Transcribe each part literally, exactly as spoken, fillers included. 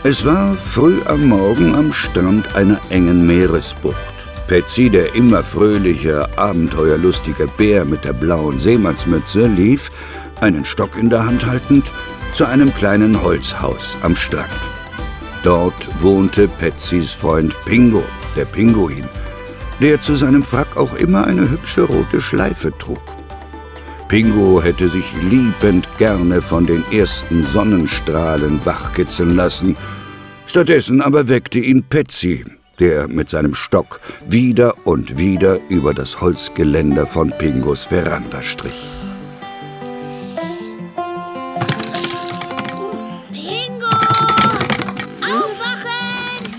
Es war früh am Morgen am Strand einer engen Meeresbucht. Patsy, der immer fröhliche, abenteuerlustige Bär mit der blauen Seemannsmütze, lief, einen Stock in der Hand haltend, zu einem kleinen Holzhaus am Strand. Dort wohnte Patsys Freund Pingo, der Pinguin, der zu seinem Frack auch immer eine hübsche rote Schleife trug. Pingo hätte sich liebend gerne von den ersten Sonnenstrahlen wachkitzeln lassen. Stattdessen aber weckte ihn Patsy, der mit seinem Stock wieder und wieder über das Holzgeländer von Pingos Veranda strich. Pingo! Aufwachen!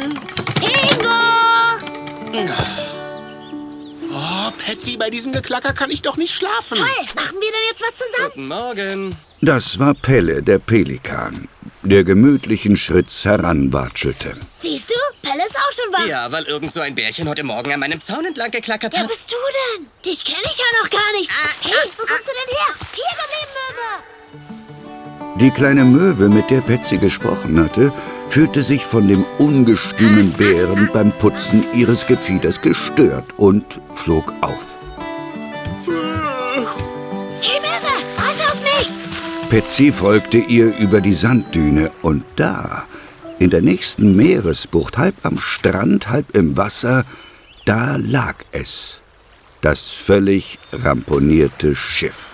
Pingo! Oh, Patsy, bei diesem Geklacker kann ich doch nicht schlafen. Toll, machen wir denn jetzt was zusammen? Guten Morgen. Das war Pelle, der Pelikan, der gemütlichen Schritts heranwatschelte. Siehst du, Pelle ist auch schon wach. Ja, weil irgend so ein Bärchen heute Morgen an meinem Zaun entlang geklackert Wer hat. bist du denn? Dich kenne ich ja noch gar nicht. Hey, wo kommst du denn her? Hier geblieben, Möwe. Die kleine Möwe, mit der Patsy gesprochen hatte, fühlte sich von dem ungestümen Bären beim Putzen ihres Gefieders gestört und flog auf. Hey, Möwe, warte auf mich. Patsy folgte ihr über die Sanddüne und da, in der nächsten Meeresbucht, halb am Strand, halb im Wasser, da lag es, das völlig ramponierte Schiff.